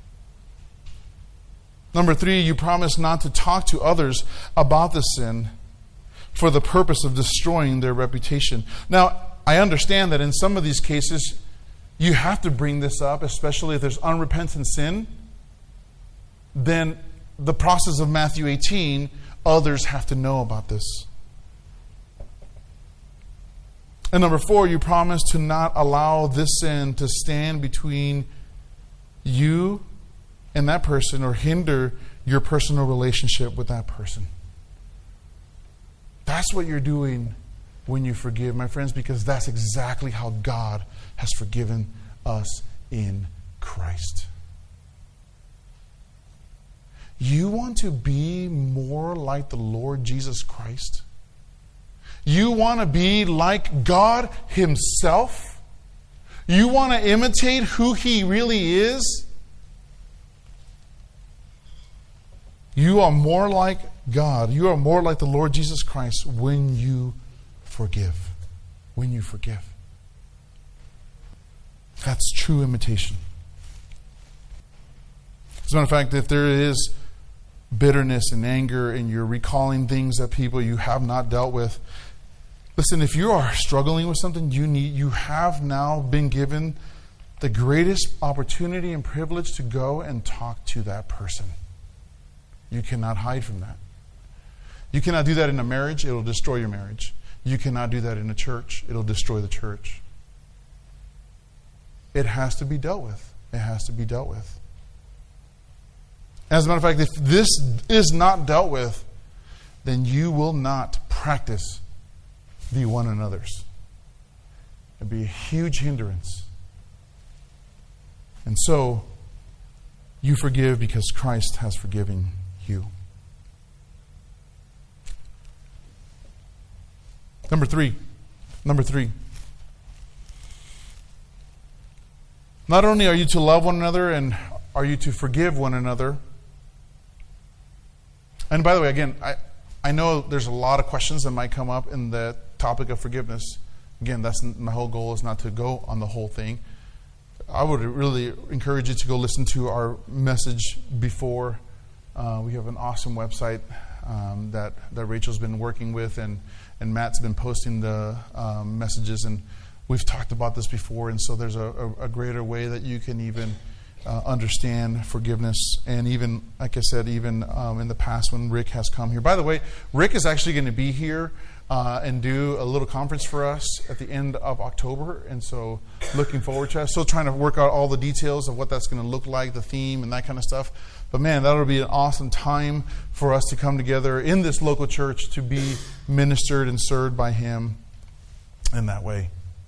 S1: Number 3, you promise not to talk to others about the sin for the purpose of destroying their reputation. Now, I understand that in some of these cases, you have to bring this up, especially if there's unrepentant sin. Then the process of Matthew 18, others have to know about this. And number 4, you promise to not allow this sin to stand between you and that person or hinder your personal relationship with that person. That's what you're doing when you forgive, my friends, because that's exactly how God has forgiven us in Christ. You want to be more like the Lord Jesus Christ? You want to be like God Himself? You want to imitate who He really is? You are more like God. You are more like the Lord Jesus Christ when you forgive. When you forgive. That's true imitation. As a matter of fact, if there is bitterness and anger and you're recalling things that people you have not dealt with, listen, if you are struggling with something, you have now been given the greatest opportunity and privilege to go and talk to that person. You cannot hide from that. You cannot do that in a marriage. It'll destroy your marriage. You cannot do that in a church. It'll destroy the church. It has to be dealt with. It has to be dealt with. As a matter of fact, if this is not dealt with, then you will not practice the one another's. It'd be a huge hindrance. And so, you forgive because Christ has forgiven you. Number three. Not only are you to love one another and are you to forgive one another. And by the way, again, I know there's a lot of questions that might come up in the topic of forgiveness. Again, that's my whole goal is not to go on the whole thing. I would really encourage you to go listen to our message before. We have an awesome website that Rachel's been working with, and Matt's been posting the messages, and we've talked about this before, and so there's a greater way that you can even understand forgiveness. And even, like I said, even in the past when Rick has come here. By the way, Rick is actually going to be here and do a little conference for us at the end of October, and so looking forward to it. Still trying to work out all the details of what that's going to look like, the theme and that kind of stuff. But man, that'll be an awesome time for us to come together in this local church to be ministered and served by him in that way.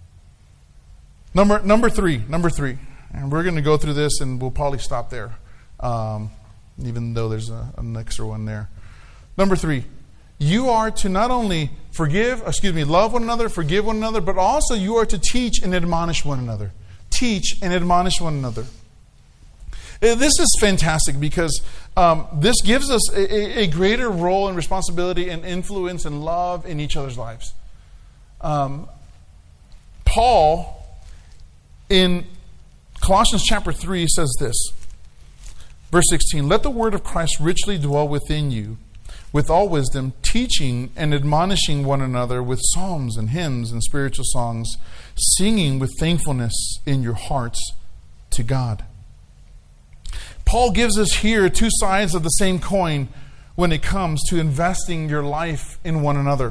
S1: Number three. And we're going to go through this and we'll probably stop there, even though there's an extra one there. Number 3, you are to not only love one another, forgive one another, but also you are to teach and admonish one another. Teach and admonish one another. This is fantastic because this gives us a greater role and responsibility and influence and love in each other's lives. Paul, in Colossians chapter 3, says this. Verse 16, let the word of Christ richly dwell within you, with all wisdom, teaching and admonishing one another with psalms and hymns and spiritual songs, singing with thankfulness in your hearts to God. Paul gives us here two sides of the same coin when it comes to investing your life in one another.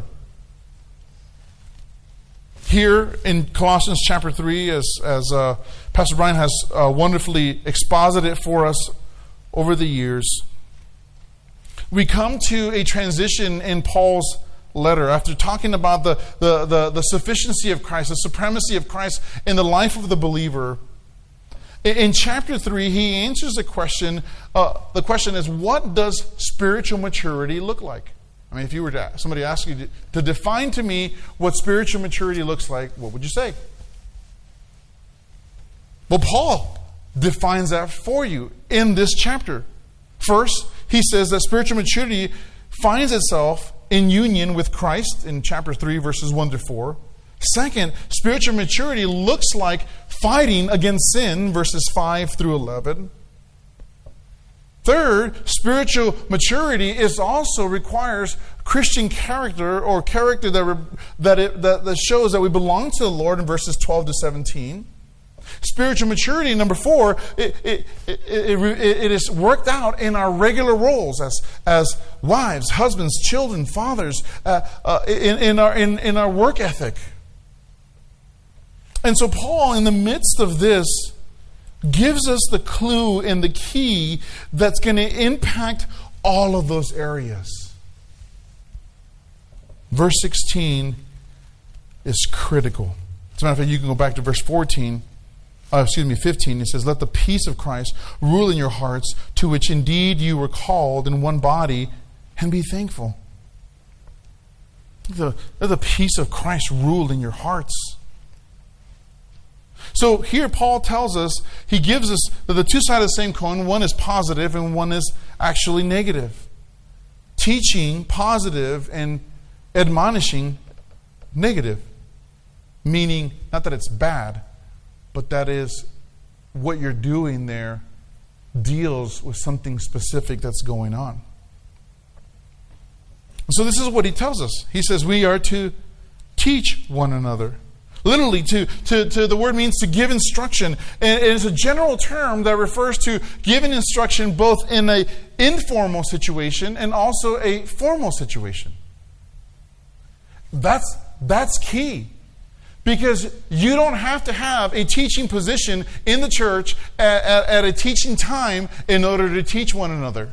S1: Here in Colossians chapter 3, as Pastor Brian has wonderfully exposited for us over the years, we come to a transition in Paul's letter. After talking about the sufficiency of Christ, the supremacy of Christ in the life of the believer, in chapter 3, he answers the question. The question is, what does spiritual maturity look like? I mean, if you were to somebody ask you to define to me what spiritual maturity looks like, what would you say? Well, Paul defines that for you in this chapter. First, he says that spiritual maturity finds itself in union with Christ in chapter 3, verses 1 to 4. Second, spiritual maturity looks like fighting against sin, verses 5 through 11. Third, spiritual maturity also requires Christian character, or character that shows that we belong to the Lord, in verses 12 to 17. Spiritual maturity, number 4, it is worked out in our regular roles as wives, husbands, children, fathers, in our work ethic. And so Paul, in the midst of this, gives us the clue and the key that's going to impact all of those areas. Verse 16 is critical. As a matter of fact, you can go back to verse 15. It says, let the peace of Christ rule in your hearts, to which indeed you were called in one body, and be thankful. Let the peace of Christ rule in your hearts. So here Paul tells us, he gives us the two sides of the same coin. One is positive and one is actually negative. Teaching positive and admonishing negative. Meaning, not that it's bad, but that is what you're doing there deals with something specific that's going on. So this is what he tells us. He says we are to teach one another. Literally, to the word means to give instruction. And it's a general term that refers to giving instruction both in an informal situation and also a formal situation. That's key. Because you don't have to have a teaching position in the church at a teaching time in order to teach one another.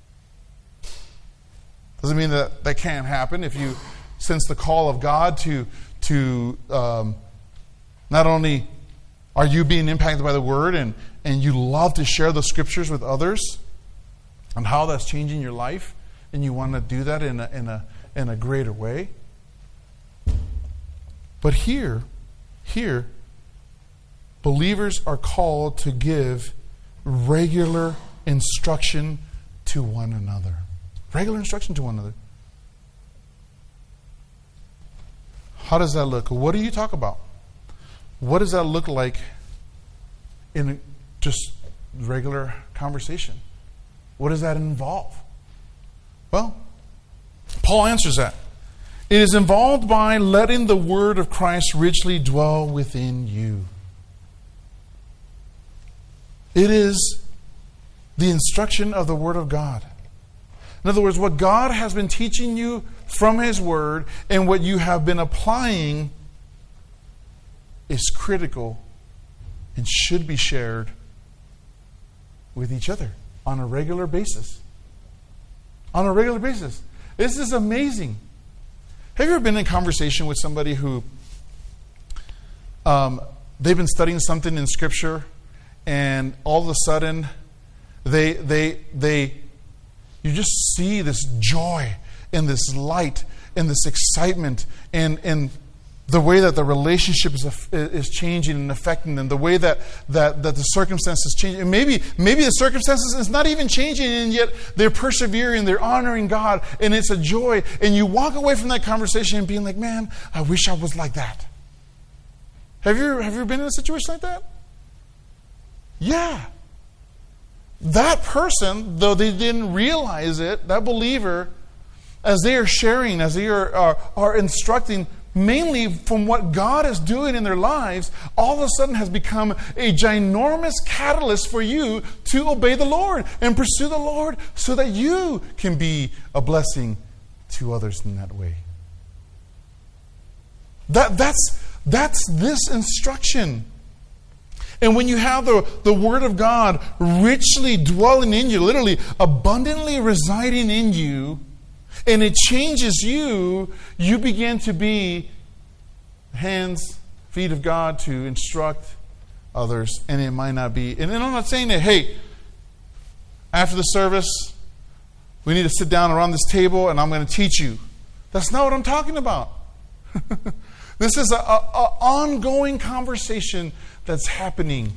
S1: Doesn't mean that can't happen if you sense the call of God to not only are you being impacted by the Word and you love to share the Scriptures with others and how that's changing your life, and you want to do that in a greater way. But here, believers are called to give regular instruction to one another. Regular instruction to one another. How does that look? What do you talk about? What does that look like in just regular conversation? What does that involve? Well, Paul answers that. It is involved by letting the word of Christ richly dwell within you. It is the instruction of the word of God. In other words, what God has been teaching you from His Word and what you have been applying is critical and should be shared with each other on a regular basis. On a regular basis. This is amazing. Have you ever been in conversation with somebody who they've been studying something in Scripture and all of a sudden you just see this joy and this light and this excitement and the way that the relationship is changing and affecting them, the way that the circumstances change. And maybe the circumstances is not even changing, and yet they're persevering, they're honoring God, and it's a joy. And you walk away from that conversation and being like, man, I wish I was like that. Have you been in a situation like that? Yeah. That person, though they didn't realize it, that believer, as they are sharing, as they are instructing, mainly from what God is doing in their lives, all of a sudden has become a ginormous catalyst for you to obey the Lord and pursue the Lord so that you can be a blessing to others in that way. That's this instruction. And when you have the Word of God richly dwelling in you, literally abundantly residing in you, and it changes you, you begin to be hands, feet of God to instruct others. And it might not be, and I'm not saying that, hey, after the service, we need to sit down around this table and I'm going to teach you. That's not what I'm talking about. This is an ongoing conversation that's happening.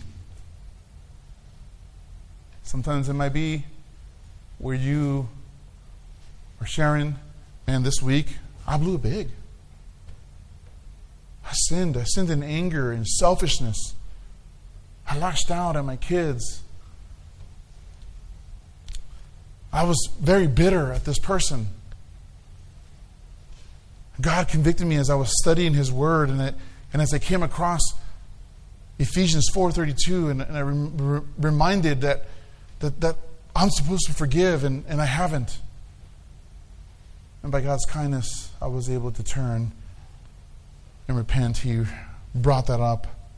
S1: Sometimes it might be where you are sharing, man, this week I blew it big. I sinned in anger and selfishness. I lashed out at my kids. I was very bitter at this person. God convicted me as I was studying His Word, and as I came across Ephesians 4:32, and I reminded that I'm supposed to forgive, and I haven't. And by God's kindness, I was able to turn and repent. He brought that up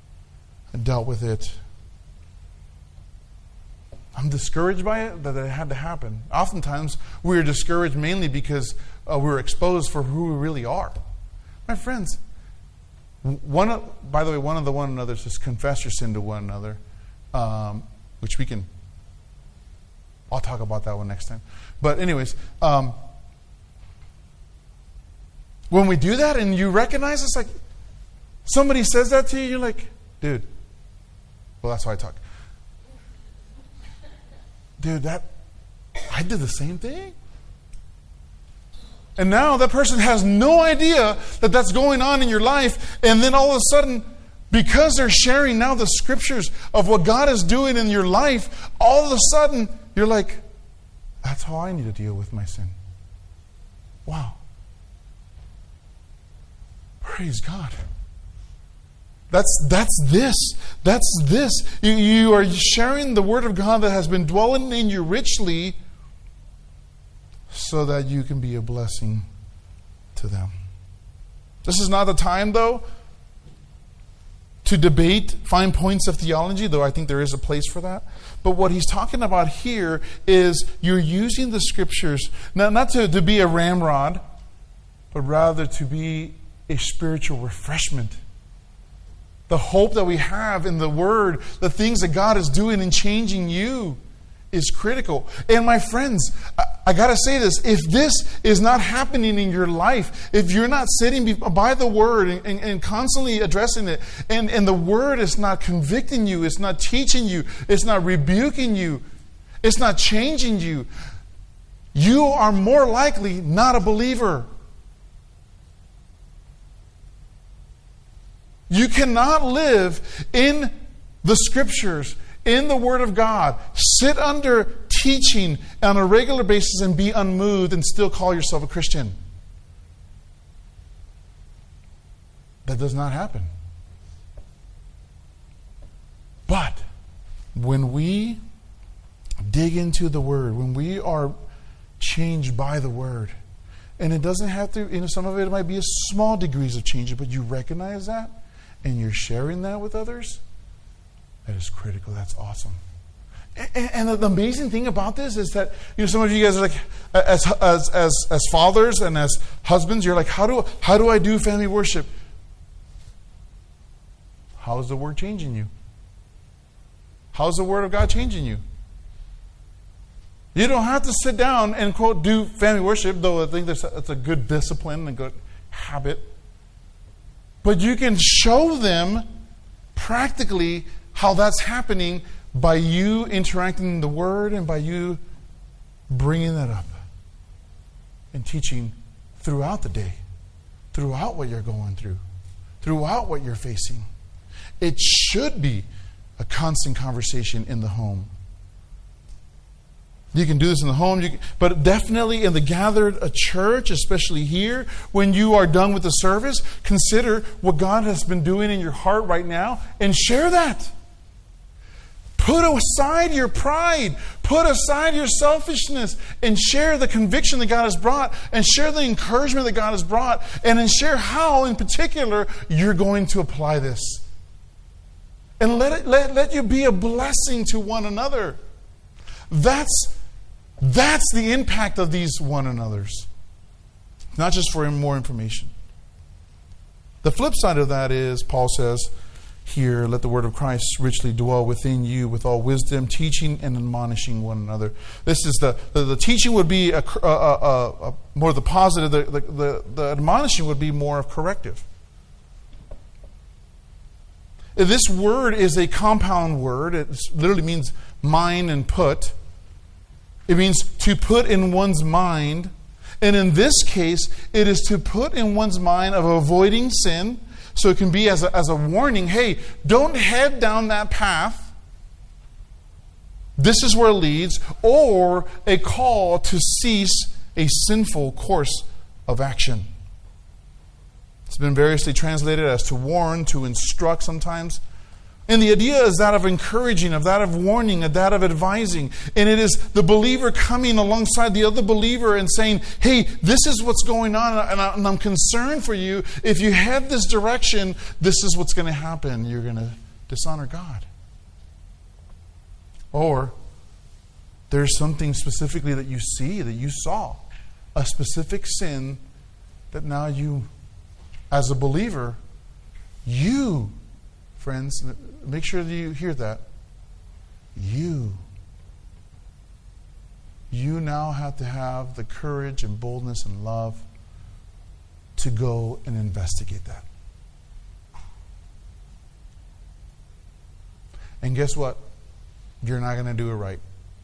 S1: and dealt with it. I'm discouraged by it, that it had to happen. Oftentimes, we're discouraged mainly because we're exposed for who we really are. My friends, by the way, one of the one another's is confess your sin to one another, which we can, I'll talk about that one next time. But anyways, when we do that and you recognize it's like, somebody says that to you, you're like, dude, well, that's why I talk. Dude, I did the same thing. And now that person has no idea that that's going on in your life. And then all of a sudden, because they're sharing now the scriptures of what God is doing in your life, all of a sudden, you're like, that's how I need to deal with my sin. Wow. Praise God. That's this. You are sharing the Word of God that has been dwelling in you richly so that you can be a blessing to them. This is not the time, though, to debate fine points of theology, though I think there is a place for that. But what he's talking about here is you're using the Scriptures not to be a ramrod, but rather to be a spiritual refreshment. The hope that we have in the Word, the things that God is doing and changing you is critical. And my friends, I got to say this. If this is not happening in your life, if you're not sitting by the Word and constantly addressing it, and the Word is not convicting you, it's not teaching you, it's not rebuking you, it's not changing you, you are more likely not a believer. You cannot live in the Scriptures, in the Word of God, sit under teaching on a regular basis and be unmoved and still call yourself a Christian. That does not happen. But when we dig into the Word, when we are changed by the Word, and it doesn't have to, some of it might be a small degrees of change, but you recognize that, and you're sharing that with others, that is critical. That's awesome. And the amazing thing about this is that, some of you guys are like, as fathers and as husbands, you're like, how do I do family worship? How is the Word changing you? How is the Word of God changing you? You don't have to sit down and, quote, do family worship, though I think that's a good discipline and a good habit. But you can show them practically how that's happening by you interacting in the Word and by you bringing that up and teaching throughout the day, throughout what you're going through, throughout what you're facing. It should be a constant conversation in the home. You can do this in the home, but definitely in the gathered church, especially here, when you are done with the service, consider what God has been doing in your heart right now and share that. Put aside your pride, put aside your selfishness, and share the conviction that God has brought, and share the encouragement that God has brought, and then share how, in particular, you're going to apply this. And let you be a blessing to one another. That's the impact of these one another's. Not just for more information. The flip side of that is, Paul says here, let the word of Christ richly dwell within you with all wisdom, teaching and admonishing one another. This is the teaching would be more the positive. The admonishing would be more of corrective. This word is a compound word. It literally means mind and put. It means to put in one's mind. And in this case, it is to put in one's mind of avoiding sin. So it can be as a warning, hey, don't head down that path. This is where it leads. Or a call to cease a sinful course of action. It's been variously translated as to warn, to instruct sometimes. And the idea is that of encouraging, of that of warning, of that of advising. And it is the believer coming alongside the other believer and saying, hey, this is what's going on, and I'm concerned for you. If you head this direction, this is what's going to happen. You're going to dishonor God. Or there's something specifically that you see, that you saw, a specific sin that now you, as a believer, you, friends, make sure that you hear that. You now have to have the courage and boldness and love to go and investigate that. And guess what? You're not going to do it right.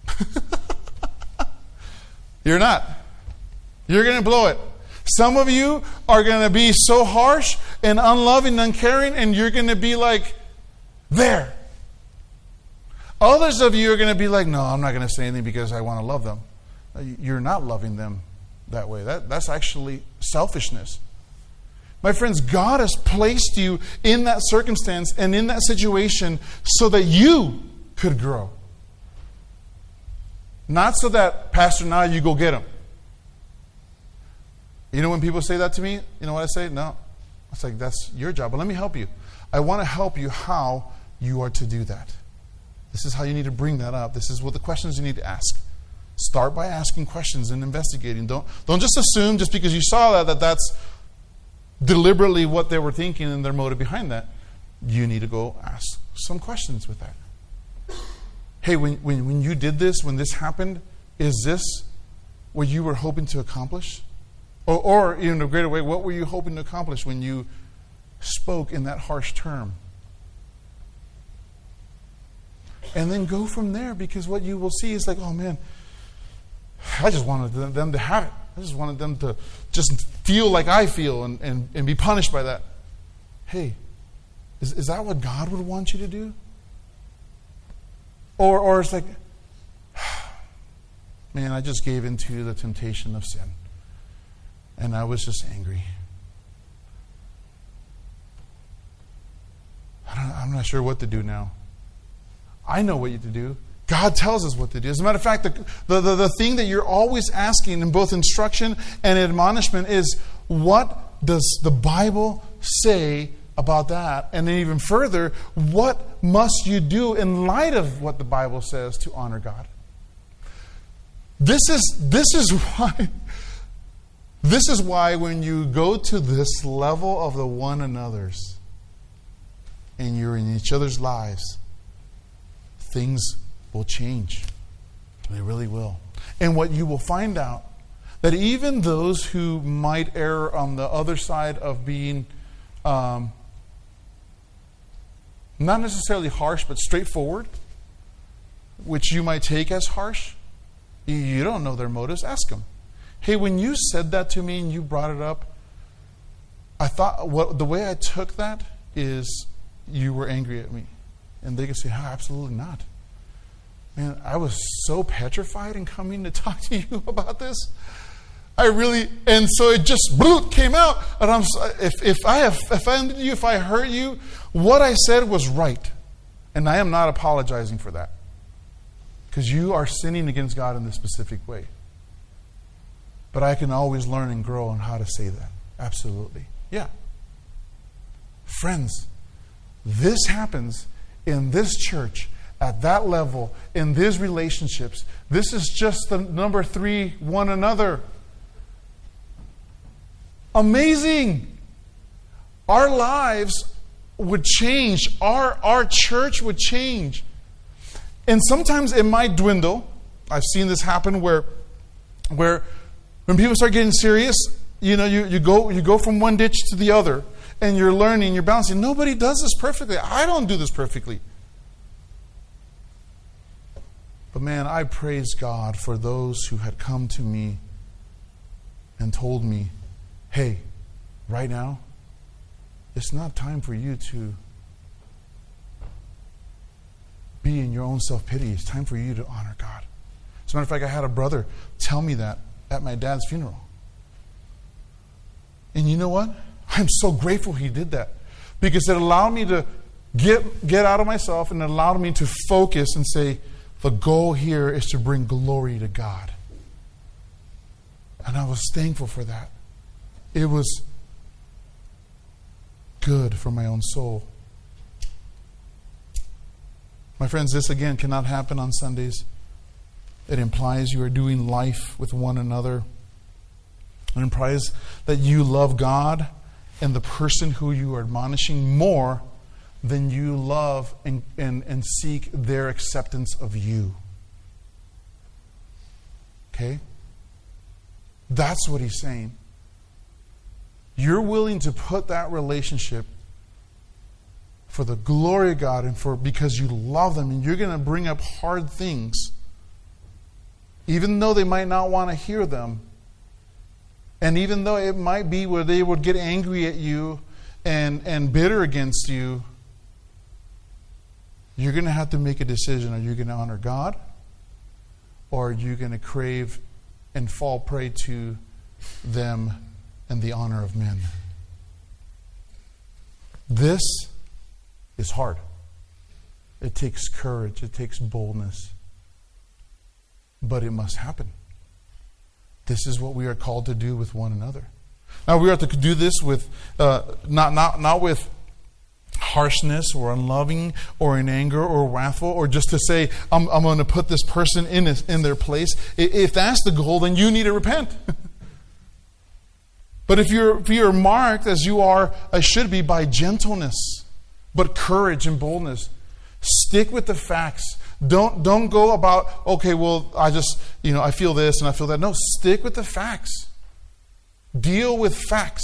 S1: You're not. You're going to blow it. Some of you are going to be so harsh and unloving and uncaring, and you're going to be like, there. Others of you are going to be like, no, I'm not going to say anything because I want to love them. You're not loving them that way. That's actually selfishness. My friends, God has placed you in that circumstance and in that situation so that you could grow. Not so that, Pastor, now you go get them. You know when people say that to me, you know what I say? No. It's like, that's your job. But let me help you. I want to help you how you are to do that. This is how you need to bring that up. This is what the questions you need to ask. Start by asking questions and investigating. Don't just assume just because you saw that that's deliberately what they were thinking and their motive behind that. You need to go ask some questions with that. Hey, when you did this, when this happened, is this what you were hoping to accomplish? Or in a greater way, what were you hoping to accomplish when you spoke in that harsh term? And then go from there, because what you will see is like, oh man, I just wanted them to have it. I just wanted them to just feel like I feel and be punished by that. Hey, is that what God would want you to do? Or it's like, man, I just gave into the temptation of sin. And I was just angry. I'm not sure what to do now. I know what you to do. God tells us what to do. As a matter of fact, the thing that you're always asking in both instruction and admonishment is, what does the Bible say about that? And then even further, what must you do in light of what the Bible says to honor God? This is why when you go to this level of the one another's and you're in each other's lives, things will change. They really will. And what you will find out, that even those who might err on the other side of being not necessarily harsh, but straightforward, which you might take as harsh, you don't know their motives. Ask them. Hey, when you said that to me and you brought it up, I thought the way I took that is you were angry at me. And they can say, oh, absolutely not. Man, I was so petrified in coming to talk to you about this. And so it just came out. And if I have offended you, if I hurt you, what I said was right. And I am not apologizing for that. Because you are sinning against God in this specific way. But I can always learn and grow on how to say that. Absolutely. Yeah. Friends, this happens in this church, at that level, in these relationships. This is just the number 3, one another. Amazing. Our lives would change. Our church would change. And sometimes it might dwindle. I've seen this happen where when people start getting serious, you go from one ditch to the other, and you're learning, you're balancing. Nobody does this perfectly. I don't do this perfectly. But man, I praise God for those who had come to me and told me, hey, right now, it's not time for you to be in your own self-pity. It's time for you to honor God. As a matter of fact, I had a brother tell me that at my dad's funeral. And you know what? I'm so grateful he did that, because it allowed me to get out of myself, and it allowed me to focus and say, the goal here is to bring glory to God. And I was thankful for that. It was good for my own soul. My friends, this again cannot happen on Sundays. It implies you are doing life with one another. It implies that you love God and the person who you are admonishing more than you love and seek their acceptance of you. Okay? That's what he's saying. You're willing to put that relationship for the glory of God and because you love them, and you're going to bring up hard things, even though they might not want to hear them. And even though it might be where they would get angry at you and bitter against you, you're going to have to make a decision. Are you going to honor God? Or are you going to crave and fall prey to them and the honor of men? This is hard. It takes courage. It takes boldness. But it must happen. This is what we are called to do with one another. Now we are to do this with not with harshness or unloving or in anger or wrathful, or just to say I'm going to put this person in their place. If that's the goal, then you need to repent. But if you're marked as you are, should be, by gentleness, but courage and boldness, stick with the facts. Don't go about, okay, well, I just, I feel this and I feel that. No, stick with the facts. Deal with facts.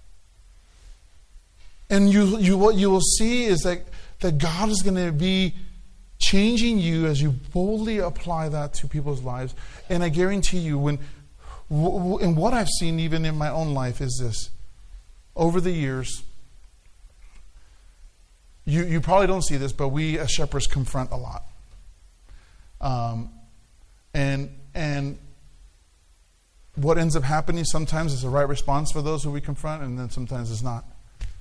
S1: And what you will see is that God is going to be changing you as you boldly apply that to people's lives. And I guarantee you, and what I've seen even in my own life is this. Over the years, you probably don't see this, but we as shepherds confront a lot. And what ends up happening sometimes is the right response for those who we confront, and then sometimes it's not.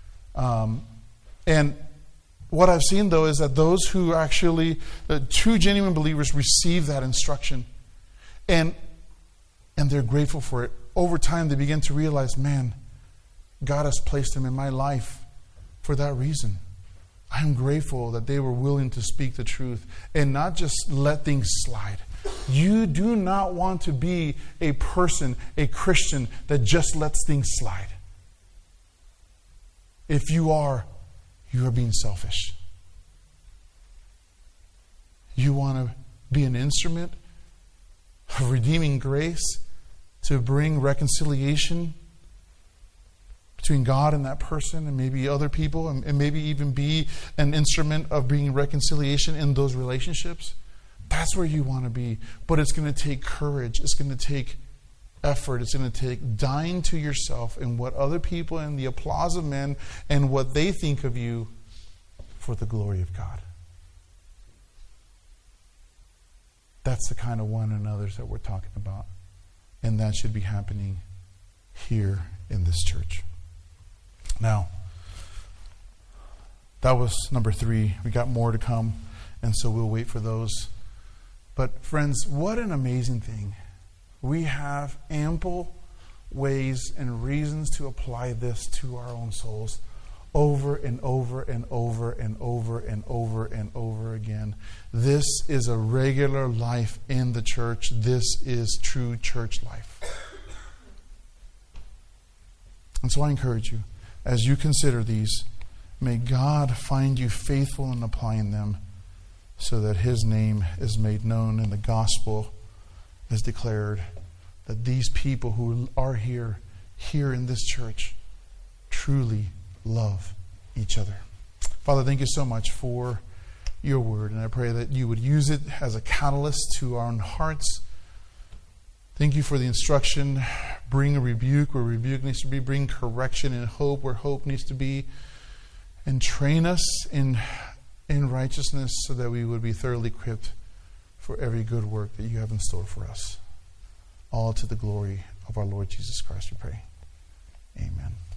S1: And what I've seen, though, is that those who actually, true genuine believers, receive that instruction, and they're grateful for it. Over time, they begin to realize, man, God has placed them in my life for that reason. I'm grateful that they were willing to speak the truth and not just let things slide. You do not want to be a person, a Christian, that just lets things slide. If you are being selfish. You want to be an instrument of redeeming grace to bring reconciliation between God and that person and maybe other people, and maybe even be an instrument of bringing reconciliation in those relationships. That's where you want to be. But it's going to take courage. It's going to take effort. It's going to take dying to yourself and what other people and the applause of men and what they think of you for the glory of God. That's the kind of one another's that we're talking about. And that should be happening here in this church. Now, that was number 3. We got more to come, and so we'll wait for those. But friends, what an amazing thing. We have ample ways and reasons to apply this to our own souls over and over and over and over and over and over again. This is a regular life in the church. This is true church life. And so I encourage you, as you consider these, may God find you faithful in applying them so that His name is made known and the gospel is declared, that these people who are here in this church truly love each other. Father, thank you so much for your word, and I pray that you would use it as a catalyst to our own hearts. Thank you for the instruction. Bring a rebuke where rebuke needs to be. Bring correction and hope where hope needs to be. And train us in righteousness so that we would be thoroughly equipped for every good work that you have in store for us. All to the glory of our Lord Jesus Christ, we pray. Amen.